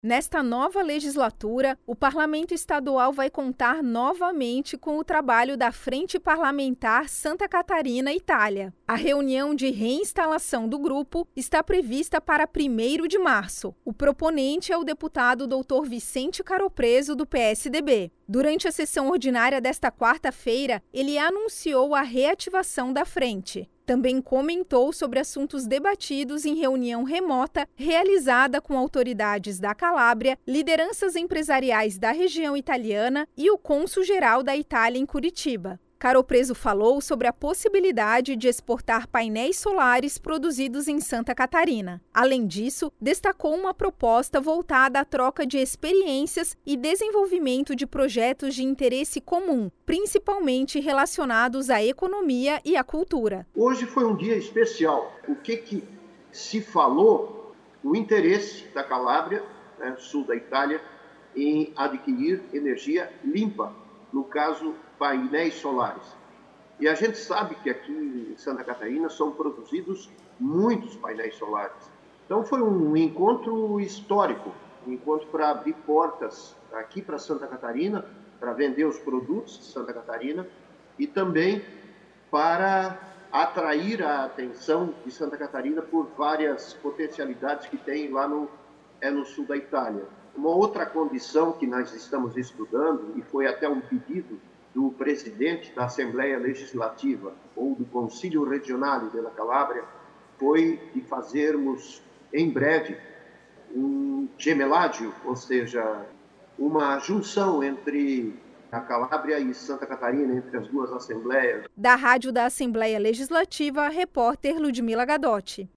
Nesta nova legislatura, o Parlamento Estadual vai contar novamente com o trabalho da Frente Parlamentar Santa Catarina-Itália. A reunião de reinstalação do grupo está prevista para 1º de março. O proponente é o deputado Dr. Vicente Caropreso, do PSDB. Durante a sessão ordinária desta quarta-feira, ele anunciou a reativação da frente. Também comentou sobre assuntos debatidos em reunião remota realizada com autoridades da Calábria, lideranças empresariais da região italiana e o cônsul-geral da Itália em Curitiba. Caropreso falou sobre a possibilidade de exportar painéis solares produzidos em Santa Catarina. Além disso, destacou uma proposta voltada à troca de experiências e desenvolvimento de projetos de interesse comum, principalmente relacionados à economia e à cultura. Hoje foi um dia especial. O que se falou? O interesse da Calábria, sul da Itália, em adquirir energia limpa, no caso, painéis solares. E a gente sabe que aqui em Santa Catarina são produzidos muitos painéis solares. Então foi um encontro histórico, um encontro para abrir portas aqui para Santa Catarina, para vender os produtos de Santa Catarina e também para atrair a atenção de Santa Catarina por várias potencialidades que tem lá no sul da Itália. Uma outra condição que nós estamos estudando, e foi até um pedido do presidente da Assembleia Legislativa ou do Conselho Regional da Calábria, foi de fazermos em breve um gemeládio, ou seja, uma junção entre a Calábria e Santa Catarina, entre as duas assembleias. Da Rádio da Assembleia Legislativa, repórter Ludmila Gadotti.